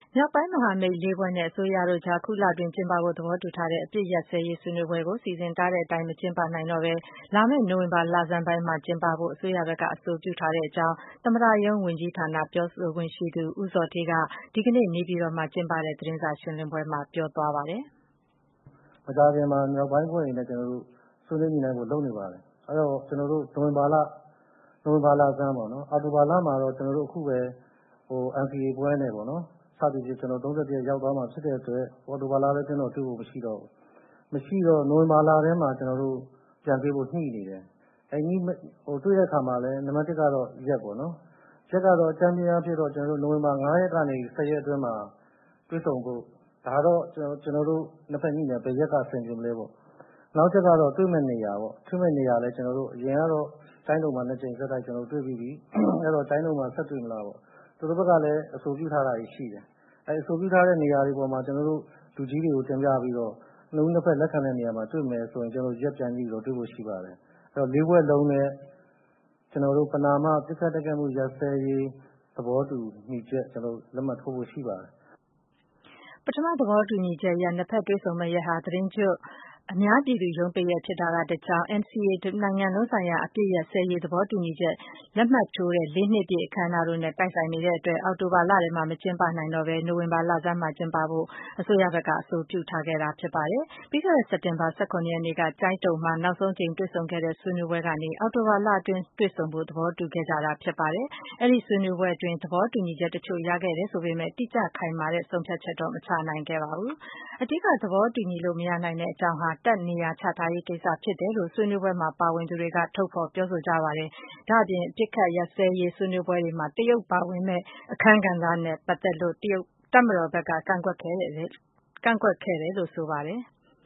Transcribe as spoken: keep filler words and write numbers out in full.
မြောက်ပိုင်းမဟာမိတ်လေးဖွဲ့နဲ့အစိုးရတို့ကြား အခုလအတွင်းကျင်းပဖို့သဘောတူထားတဲ့အပစ်ရပ်စဲရေးဆွေးနွေးပွဲကို စီစဉ်ထားတဲ့အတိုင်းမကျင်းပနိုင်တော့ဘဲ လာမယ့်နိုဝင်ဘာလဆန်းပိုင်းမှာကျင်းပဖို့ အစိုးရဘက်ကအဆိုပြုထားတဲ့အကြောင်း သမ္မတရုံးဝန်ကြီးဌာနပြောခွင့်ရသူ ဦးဇော်ဌေးက ဒီကနေ့နေပြည်တော်မှာကျင်းပတဲ့သတင်းစာရှင်းလင်းပွဲမှာပြောသွားပါတယ်။ "မကြာခင်မှာမြောက်ပိုင်းအဖွဲ့တွေနဲ့ကျနော်တို့ဆွေးနွေးညှိနှိုင်းဖို့လုပ်နေပါတယ်။အဲတော့ကျနော်တို့နိုဝင်ဘာလနိုဝင်ဘာလဆန်းပေါ့နော်အောက်တိုဘာလမှာတော့ကျနော်တို့အခုပဲဟို N C A ပွဲနဲ့ပေါ့နော်စသည်ဖြင့်ကျနော်သုံး၁ရက်ရောက်သွားမှာဖြစ်တဲ့အတွက်အောက်တိုဘာလလည်းကျနော်တွေ့ဖို့မရှိတော့ဘူး။မရှိတော့နိုဝင်ဘာလထဲမှာကျနော်တို့ပြန်တွေ့ဖို့ညှိနေတယ်။အဲညှိဟိုတွေ့တဲ့အခါမှာလည်းနံပါတ်တစ်ကတော့ရက်ပေါ့နော်။ရက်ကတော့အကြမ်းဖျင်းအားဖြင့်တော့ကျနော်တို့နိုဝင်ဘာငါးရက်ကနေ၁၀ရက်အတွင်းမှာတွေ့ဆုံဖို့ဒါတော့ကျနော်တို့နှစ်ဖက်ညှိနေဘယ်ရက်ကဆင်ပြေမလဲပေါ့။နောက်ချက်ကတော့တွေ့မဲ့နေရာပေါ့။တွေ့မဲ့နေရာလည်းကျနော်တို့အရင်ကတော့တိုင်းတုံမှာနှစ်ကြိမ်ဆက်တိုက်ကျနော်တို့တွေ့ပြီးပြီ။အဲတော့တိုင်းတုံမှာဆက်တွေ့မလားပေါ့။သူတို့ဘက်ကလည်းအဆိုပြုထားတာတွေရှိတယ်။အဲအဆိုပြုထားတဲ့နေရာတွေပေါ်မှာကျနော်တို့လူကြီးတွေကိုတင်ပြပြီးတော့နှစ်ဦးနှစ်ဖက်လက်ခံတဲ့နေရာမှာတွေ့မယ်ဆိုရင်ကျနော်တို့ရက်ပြန်ပြီးတော့တွေ့ဖို့ရှိပါတယ်။အဲတော့လေးဖွဲ့လုံးနဲ့ကျနော်တို့ပဏာမပစ်ခတ်တိုက်ခိုက်မှုရပ်စဲရေးသဘောတူညီချက်ကျနော်တို့လက်မှတ်ထိုးဖို့ရှိပါတယ်။ပထမသဘောတူညီချက်အရနှစ်ဖက်တွေ့ဆုံမယ့်ရက်ဟာသီတင်းကျွတ်အများပြည်သူရုံးပိတ်ရက်ဖြစ်တာကတကြောင်း N C A နိုင်ငံလုံးဆိုင်ရာအပစ်ရပ်စဲရေးသဘောတူညီချက်လက်မှတ်ထိုးတဲ့လေးနှစ်ပြည့်အခမ်းအနားတို့နဲ့တိုက်ဆိုင်နေတဲ့အတွက်အောက်တိုဘာလထဲမှာမကျင်းပနိုင်တော့ဘဲနိုဝင်ဘာလဆန်းမှာကျင်းပဖို့အစိုးရဘက်ကအဆိုပြုထားခဲ့တာဖြစ်ပါတယ်။ပြီးခဲ့တဲ့စက်တင်ဘာ၁၇ရက်နေ့ကကျိုင်းတုံမှာနောက်ဆုံးအကြိမ်တွေ့ဆုံခဲ့တဲ့ဆွေးနွေးပွဲကနေအောက်တိုဘာလအတွင်းတွေ့ဆုံဖို့သဘောတူခဲ့ကြတာဖြစ်ပါတယ်။အဲဒီဆွေးနွေးပွဲအတွင်းသဘောတူညီချက်တချို့ရခဲ့တယ်ဆိုပေမဲ့တိကျခိုင်မာတဲ့ဆုံးဖြတ်ချက်တော့မချနိုင်ခဲ့ပါဘူး။အဓိကသဘောတူညီလို့မရနိုင်တဲ့အကြောင်းဟာတပ်နေရာချထားရေးကိစ္စဖြစ်တယ်လို့ဆွေးနွေးပွဲမှာပါဝင်သူတွေကထုတ်ဖော်ပြောဆိုကြပါတယ်။ဒါ့အပြင်အပစ်ခတ်ရပ်စဲရေးဆွေးနွေးပွဲတွေမှာတရုတ်ပါဝင်မဲ့အခန်းကဏ္ဍနဲ့ပတ်သက်လို့တရုတ်တပ်မတော်ဘက်ကကန့်ကွက်ခဲ့တယ်ကန့်ကွက်ခဲ့တယ်လို့ဆိုပါတယ်။